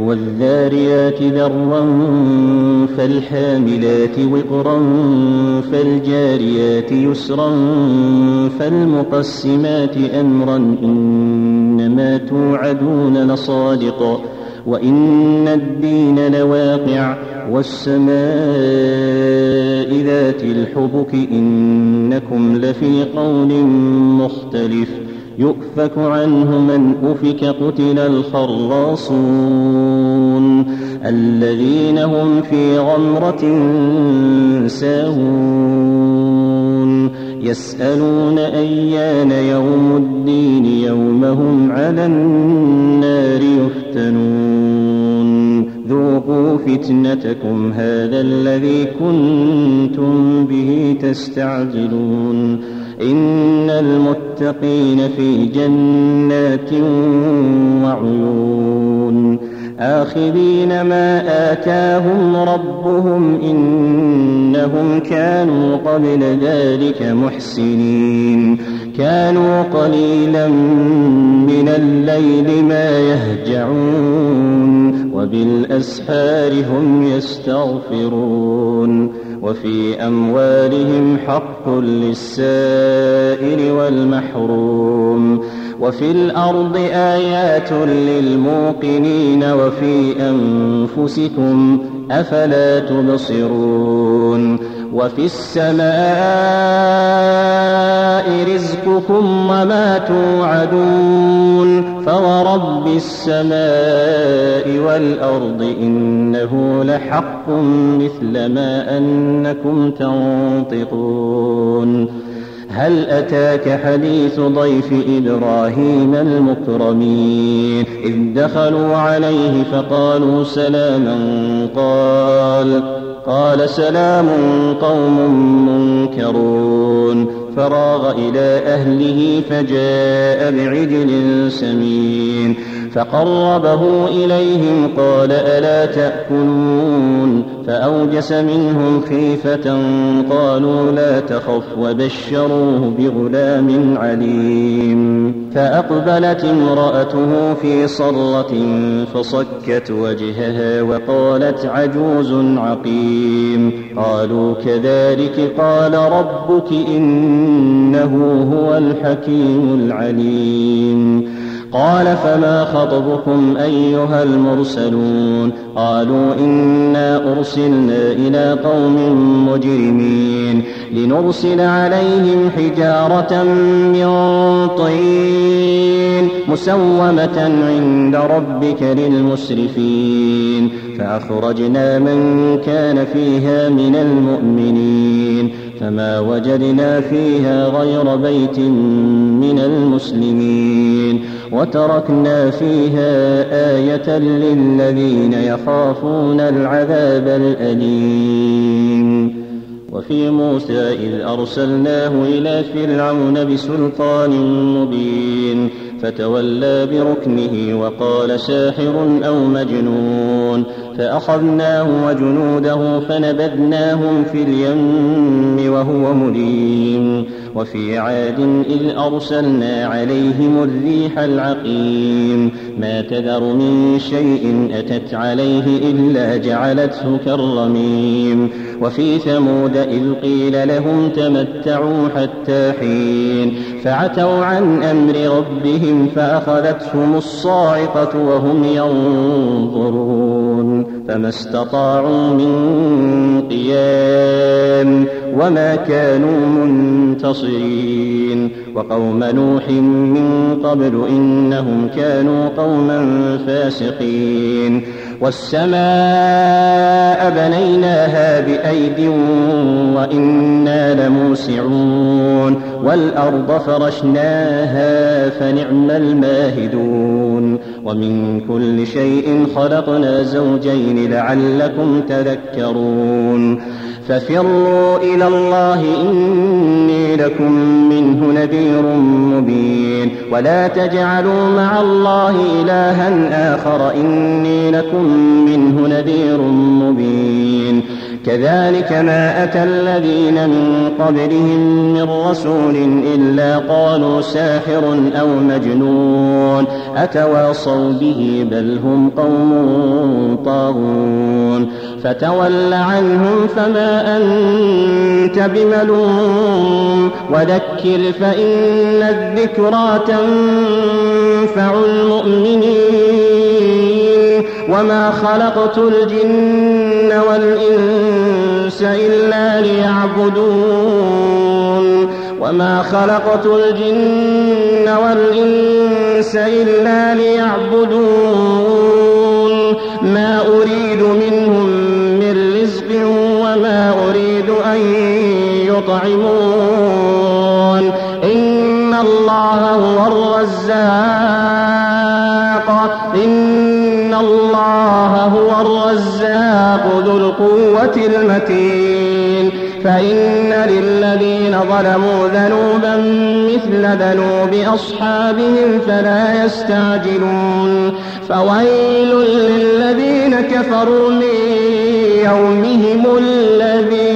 والذاريات ذروا فالحاملات وقرا فالجاريات يسرا فالمقسمات أمرا إنما توعدون لصادق وإن الدين لواقع والسماء ذات الحبك إنكم لفي قول مختلف يؤفك عنه من أفك قتل الخراصون الذين هم في غمرة ساهون يسألون أيان يوم الدين يوم هم على النار يفتنون ذوقوا فتنتكم هذا الذي كنتم به تستعجلون إن المتقين في جنات وعيون آخذين ما آتاهم ربهم إنهم كانوا قبل ذلك محسنين كانوا قليلا من الليل ما يهجعون وبالأسحار هم يستغفرون وفي أموالهم حق للسائل والمحروم وفي الأرض آيات للموقنين وفي أنفسكم أفلا تبصرون وفي السماء رزقكم وما توعدون فورب السماء والأرض إنه لحق مثل ما أنكم تنطقون هل أتاك حديث ضيف إبراهيم المكرمين إذ دخلوا عليه فقالوا سلاما قال سلام قوم منكرون فراغ إلى أهله فجاء بعجل سمين فقربه إليهم قال ألا تأكلون فأوجس منهم خيفة قالوا لا تخف وبشروه بغلام عليم فأقبلت امرأته في صرة فصكت وجهها وقالت عجوز عقيم قالوا كذلك قال ربك إنه هو الحكيم العليم قال فما خطبكم أيها المرسلون قالوا إنا أرسلنا إلى قوم مجرمين لنرسل عليهم حجارة من طين مسومة عند ربك للمسرفين فأخرجنا من كان فيها من المؤمنين فما وجدنا فيها غير بيت من المسلمين وتركنا فيها آية للذين يخافون العذاب الأليم وفي موسى إذ أرسلناه إلى فرعون بسلطان مبين فتولى بركنه وقال ساحر أو مجنون فأخذناه وجنوده فنبذناهم في اليم وهو مليم وفي عاد إذ أرسلنا عليهم الريح العقيم ما تذر من شيء أتت عليه إلا جعلته كالرميم وفي ثمود إذ قيل لهم تمتعوا حتى حين فعتوا عن أمر ربهم فأخذتهم الصاعقة وهم ينظرون فما استطاعوا من قيام وما كانوا منتصرين وقوم نوح من قبل إنهم كانوا قوما فاسقين والسماء بنيناها بأيد وإنا لموسعون والأرض فرشناها فنعم الماهدون ومن كل شيء خلقنا زوجين لعلكم تذكرون ففروا إلى الله إني لكم منه نذير مبين ولا تجعلوا مع الله إلها آخر إني لكم منه نذير مبين كذلك ما أتى الذين من قبلهم من رسول إلا قالوا ساحر أو مجنون أتواصوا به بل هم قوم طاغون فتول عنهم فما أنت بملوم وذكر فإن الذكرى تنفع المؤمنين وما خلقت الجن والإنس إلا ليعبدون ما أريد منهم من رزق وما أريد أن يطعمون إن الله هو الرزاق ذو القوة المتين فإن للذين ظلموا ذنوبا مثل ذنوب أصحابهم فلا يستعجلون فويل للذين كفروا من يومهم الذي